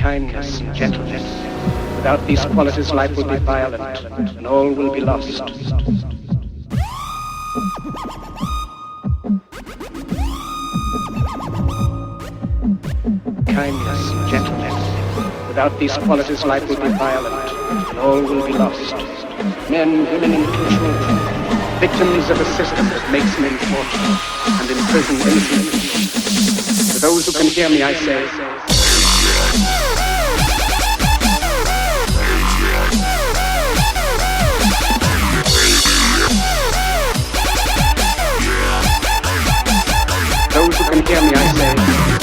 kindness and gentleness. Without these qualities, life will be violent, and all will be lost. Kindness and gentleness. Without these qualities, life will be violent, and all will be lost. Men, women, and children, victims of a system that makes men torture and imprison innocent people. To those who can hear me, I say, those who can hear me, I say,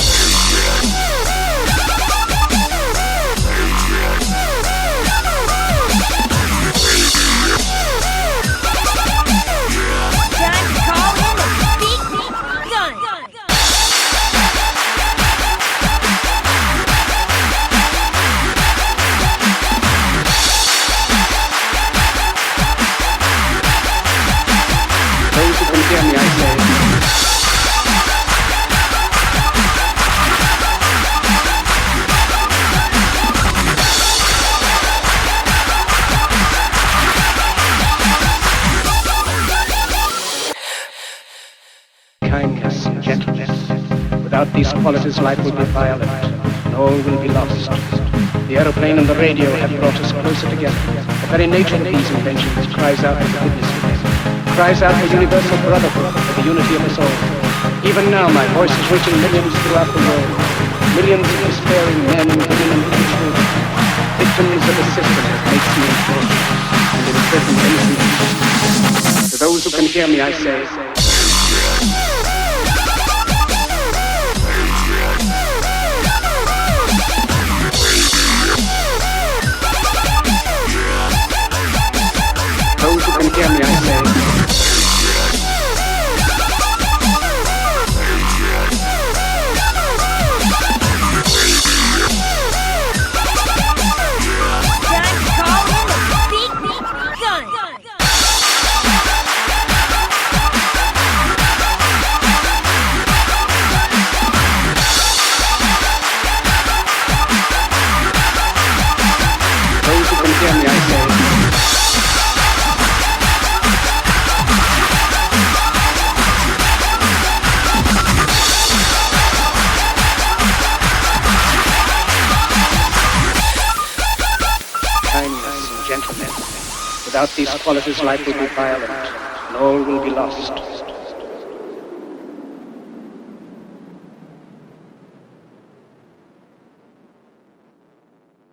kindness and gentleness. Without these qualities, life will be violent, and all will be lost. The aeroplane and the radio have brought us closer together. The very nature of these inventions cries out for the goodness of men, cries out for universal brotherhood, for the unity of us all. Even now, my voice is reaching millions throughout the world, millions of despairing men, women, and children, victims of a system that makes men torture and imprison innocent people. To those who can hear me, I say, those who can hear me, I say, gentleness. Without these qualities, life will be violent, and all will be lost.